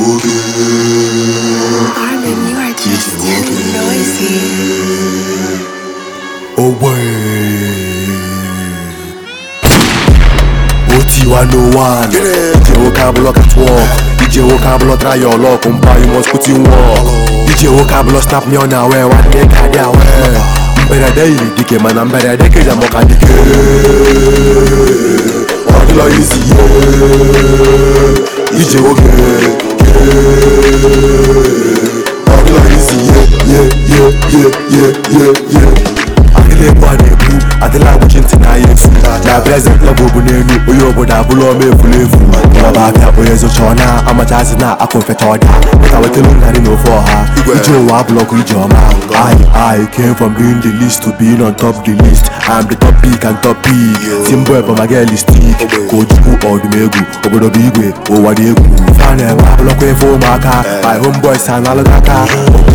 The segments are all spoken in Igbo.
Armin, you are just too noisy. OT101 DJ Vocablo at work. DJ Vocablo try your luck. You must put in work. DJ Vocablo snap me on a way. One day carry away. Mbere daily dike man. Mbere deke jamoka dike. Odilo easy DJ Vocablo. Odilo easy Adela wujinti na yefu na present level bunenu oyobo da bulo me fulefu baba ka oyezo chona amachazi na akonfetoda mutawekelu ngari no for her ijo wa block ijoma. I came from being the least to being on top the list. I'm the top pick and top pick Simbo ebo mageli stick Kojuku odumegu obodo bigwe owadegu fane ma block we for maka my homeboys analogaka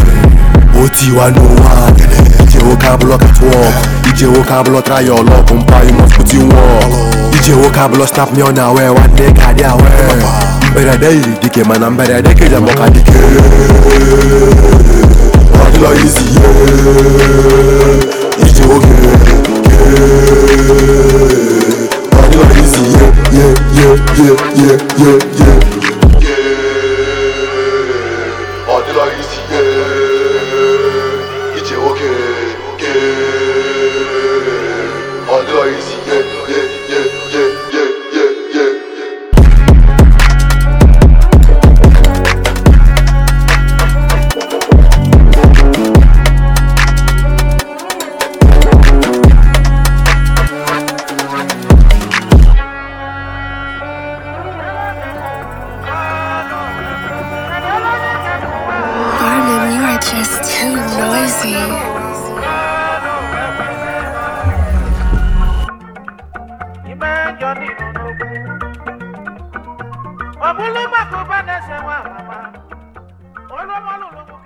OT101 DJ Vocablo at work. DJ Vocablo try your luck. You must put in work. DJ Vocablo snap me on a way. One day carry away. Mbere daily dike man. Mbere deke jamoka dike. Odilo easy DJ Vocablo. Odilo easy Odilo easy Odilo easy Armin, you are just too noisy. Obulu makuba nese wa mama. Olo malu.